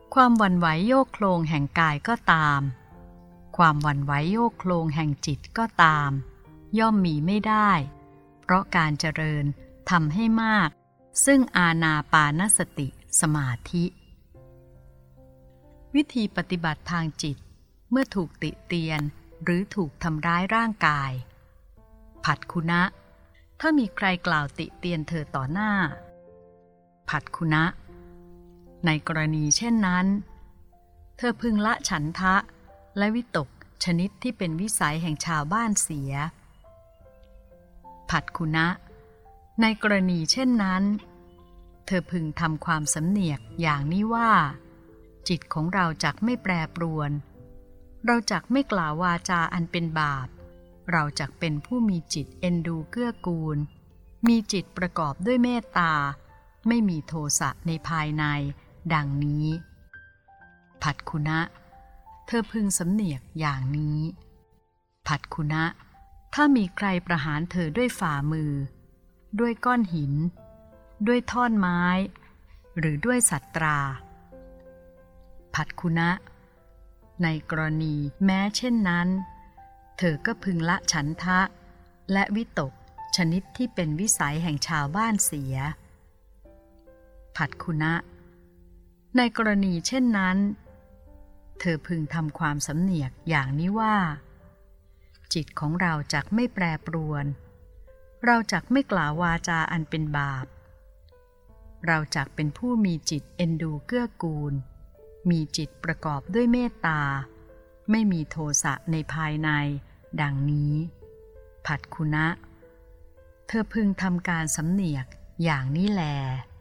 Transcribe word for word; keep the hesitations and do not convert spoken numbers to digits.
ความหวั่นไหวโยกโคลงแห่งกายก็ตามความหวั่นไหวโยกโคลงแห่งจิตก็ตามย่อมมีไม่ได้เพราะการเจริญทำให้มากซึ่งอานาปานสติสมาธิวิธีปฏิบัติทางจิตเมื่อถูกติเตียนหรือถูกทำร้ายร่างกายผัดคุนะถ้ามีใครกล่าวติเตียนเธอต่อหน้าผัดคุนะในกรณีเช่นนั้นเธอพึงละฉันทะและวิตกชนิดที่เป็นวิสัยแห่งชาวบ้านเสียผัดคุนะในกรณีเช่นนั้นเธอพึงทำความสำเนียกอย่างนี้ว่าจิตของเราจักไม่แปรปรวนเราจักไม่กล่าววาจาอันเป็นบาปเราจักเป็นผู้มีจิตเอ็นดูเกื้อกูลมีจิตประกอบด้วยเมตตาไม่มีโทสะในภายในดังนี้ผัดคุนะเธอพึงสำเนียกอย่างนี้ผัดคุนะถ้ามีใครประหารเธอด้วยฝ่ามือด้วยก้อนหินด้วยท่อนไม้หรือด้วยสัตราผัดคุนะในกรณีแม้เช่นนั้นเธอก็พึงละฉันทะและวิตกชนิดที่เป็นวิสัยแห่งชาวบ้านเสียผัดคุนะในกรณีเช่นนั้นเธอพึงทำความสำเนียกอย่างนี้ว่าจิตของเราจักไม่แปรปรวนเราจักไม่กล่าววาจาอันเป็นบาปเราจักเป็นผู้มีจิตเอ็นดูเกื้อกูลมีจิตประกอบด้วยเมตตาไม่มีโทสะในภายในดังนี้ผัดคุนะเธอพึงทำการสำเนียกอย่างนี้แล